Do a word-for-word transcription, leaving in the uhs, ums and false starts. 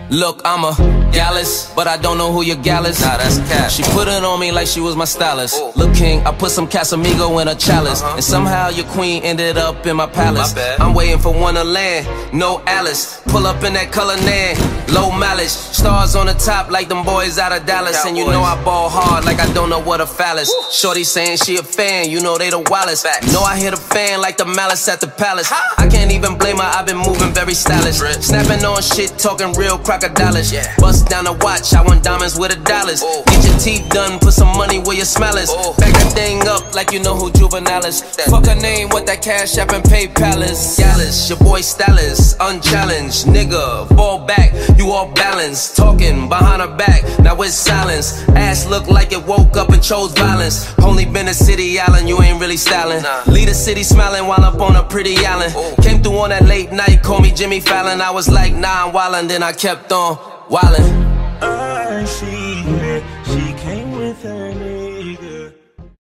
Look, I'm a gallus, but I don't know who your gal is. Nah, that's cat. She put it on me like she was my stylist. Ooh. Look, king, I put some Casamigo in a chalice, uh-huh. and somehow your queen ended up in my palace. My bad. I'm waiting for one to land, no Alice. Pull up in that color nan, low mileage. Stars on the top like them boys out of Dallas. Cowboys. And you know I ball hard like I don't know what a phallus. Woo. Shorty saying she a fan, you know they the wildest. Facts. Know I hit a fan like the malice at the palace. Ha! I can't even blame her, I've been moving very stylish. Rip. Snapping on shit, talking real crocodilish. Yeah. Bust down a watch, I want diamonds with a dollars. Ooh. Get your teeth done, put some money where your smell is. Ooh. Back that thing up like you know who juvenile is. That Fuck her name, what that cash app and PayPal is. Gallus, your boy Stylus, unchallenged. Nigga, fall back, you all balanced. Talking behind her back, now it's silence. Ass look like it woke up and chose violence. Only been to City Island, you ain't really styling. Nah. Leave the city smiling while up on a pretty island. Ooh. Came through on that late night, call me Jimmy Fallon. I was like, nah, I'm wildin', then I kept on wildin'.